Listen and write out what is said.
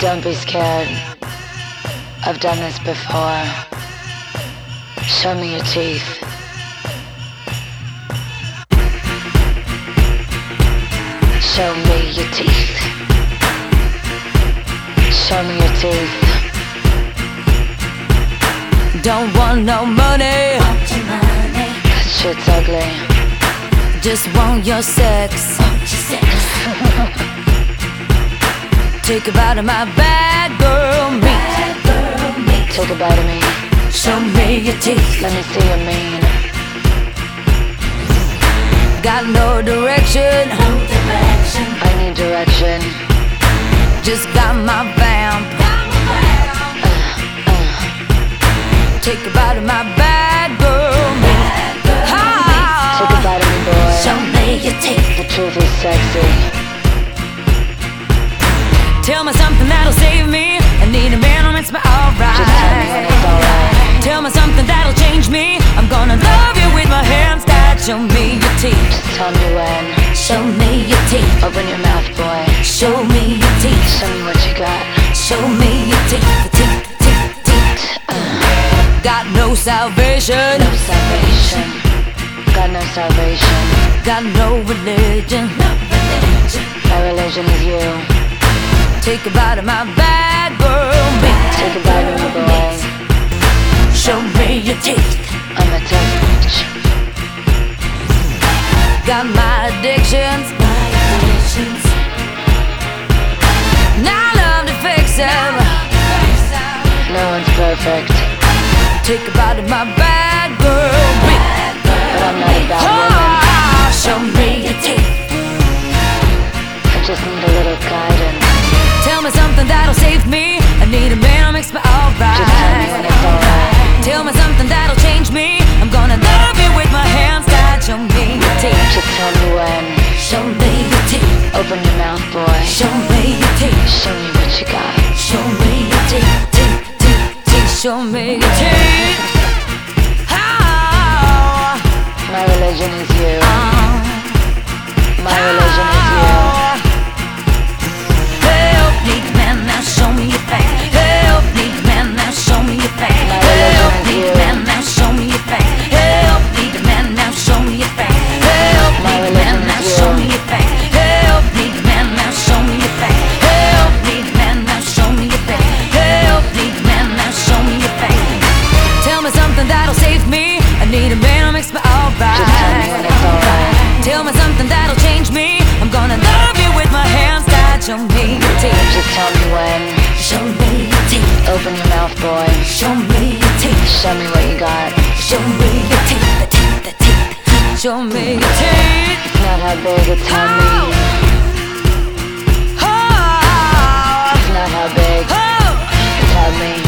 Don't be scared. I've done this before. Show me your teeth. Show me your teeth. Show me your teeth. Don't want no money. That shit's ugly. Just want your sex. Take a bite of my bad girl meat. Take a bite of me. Show me your teeth. Let me see your mean. Got no direction. I need direction. Just got my vamp. Take a bite of my bad girl meat. Take a bite of me, boy. Show me your teeth. The truth is sexy. Tell me something that'll save me. I need a man who makes me alright. Just tell me when it's alright. Tell me something that'll change me. I'm gonna love you with my hands tied. Show me your teeth. Just tell me when. Show me your teeth. Open your mouth, boy. Show me your teeth. Show me what you got. Show me your teeth. The teeth. Got no salvation. No salvation. Got no salvation. Got no religion. My religion is you. Take a bite of my bad girl meat. Take a bite of me, boy. Show me your teeth. I'm a tough bitch. Got my addictions. Now I love to fix them. No one's perfect, Take a bite of my bad girl meat. but I'm not a bad woman. Show me your teeth. I just need a little guidance. Tell me something that'll save me. I need a man who makes me alright. Just tell me when it's alright. Tell me something that'll change me. I'm gonna love you with my hands tied. Show me your teeth. Just tell me when. Show me your teeth. Open your mouth, boy. Show me your teeth. Show me what you got. Show me your teeth. Show me your teeth. My religion is you. My religion is you. Help me, man, now show me your face. Help me, man, now show me your face. My Help religion is me, you. man, now show me your face. Help me, man, now show me your face. Help My me, religion man, now is show you. me your face. Help me, man, now show me your face. Help me, man, now show me your face. Help me, man, now show me your face. Tell me something that'll save me. I need a man who makes me alright. Just tell me when it's alright. Tell me something that'll change me. I'm gonna love you with my hands tied. Show me your teeth. Just tell me when. Show me your teeth. Open your mouth, boy. Show me your teeth. Show me what you got. Show me your teeth. The teeth. Show me your teeth. It's not how big, it's how mean. Oh, It's not how big, oh, it's how mean.